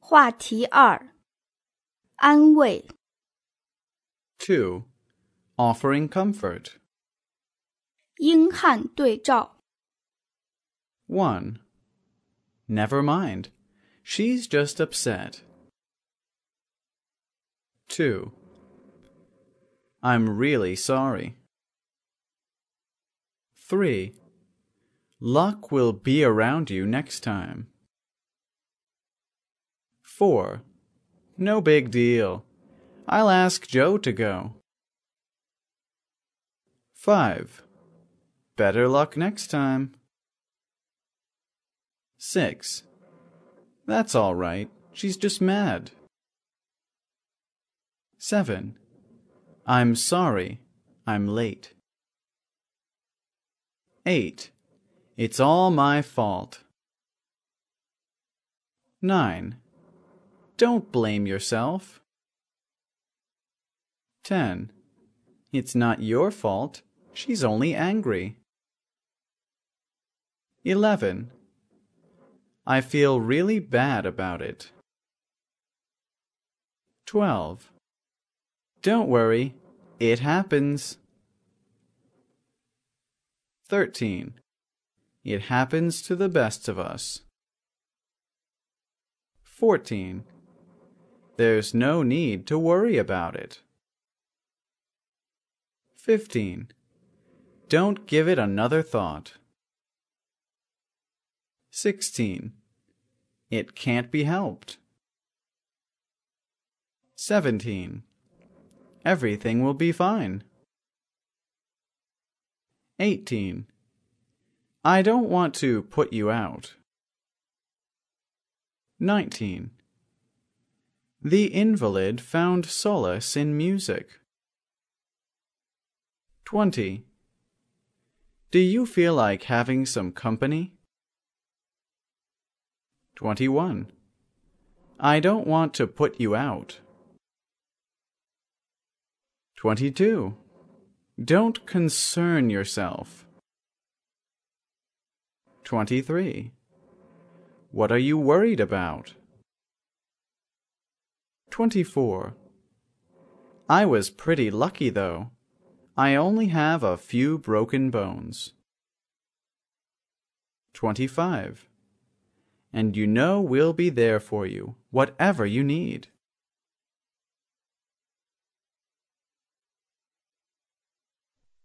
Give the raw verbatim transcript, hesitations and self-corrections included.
话题二：安慰。 two. Offering comfort. 英汉对照。 one. Never mind. She's just upset. two. I'm really sorry. three. Luck will be around you next time. four. No big deal. I'll ask Joe to go. five. Better luck next time. six. That's all right. She's just mad. seven. I'm sorry. I'm late. eight. It's all my fault. nine. Don't blame yourself. ten. It's not your fault. She's only angry. eleven. I feel really bad about it. twelve. Don't worry, it happens. thirteen. It happens to the best of us. fourteen. There's no need to worry about it. fifteen. Don't give it another thought. sixteen. It can't be helped. seventeen. Everything will be fine. eighteen. I don't want to put you out. nineteen. The invalid found solace in music. twenty. Do you feel like having some company? twenty-one. I don't want to put you out. twenty-two. Don't concern yourself. twenty-three. What are you worried about? twenty-four. I was pretty lucky, though. I only have a few broken bones. twenty-five. And you know we'll be there for you, whatever you need.